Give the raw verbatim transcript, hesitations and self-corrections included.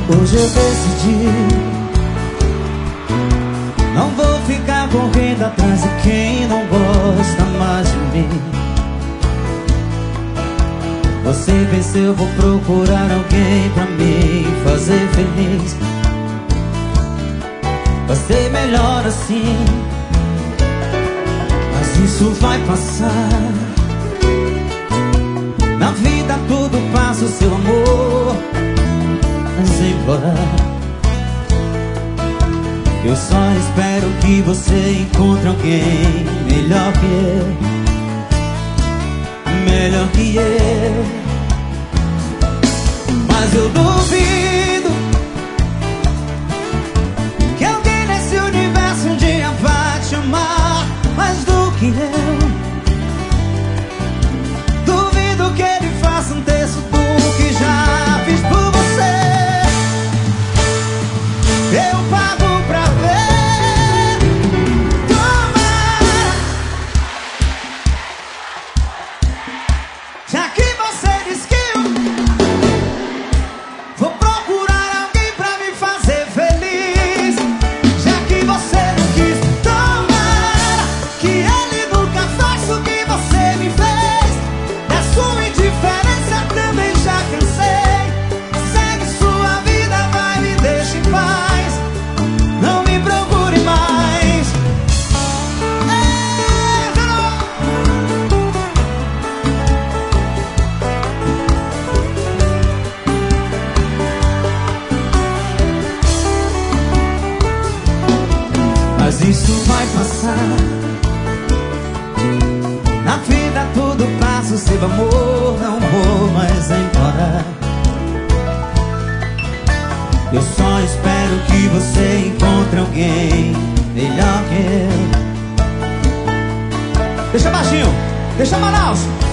Hoje eu decidi, não vou ficar correndo atrás de quem não gosta mais de mim. Você venceu, vou procurar alguém pra me fazer feliz. Vai ser melhor assim, mas isso vai passar. Na vida tudo passa, o seu amor mas embora. Eu só espero que você encontre alguém melhor que eu, melhor que eu. Mas eu duvido que alguém nesse universo um dia vai te amar mais do que eu. Duvido que ele faça um terço do que já fiz por você. Eu pago pra ver. Toma, já que você disse que eu vou procurar alguém pra me fazer feliz. Já que você não quis, toma, que ele nunca faz o que você me fez. Da sua indiferença também já cansei. Segue sua vida, vai, me deixa em paz. Não me procure mais. Mas isso vai passar. Na vida tudo passa, o seu amor não vou mais embora. Eu só espero que você encontre alguém melhor que eu. Deixa baixinho, deixa Manaus.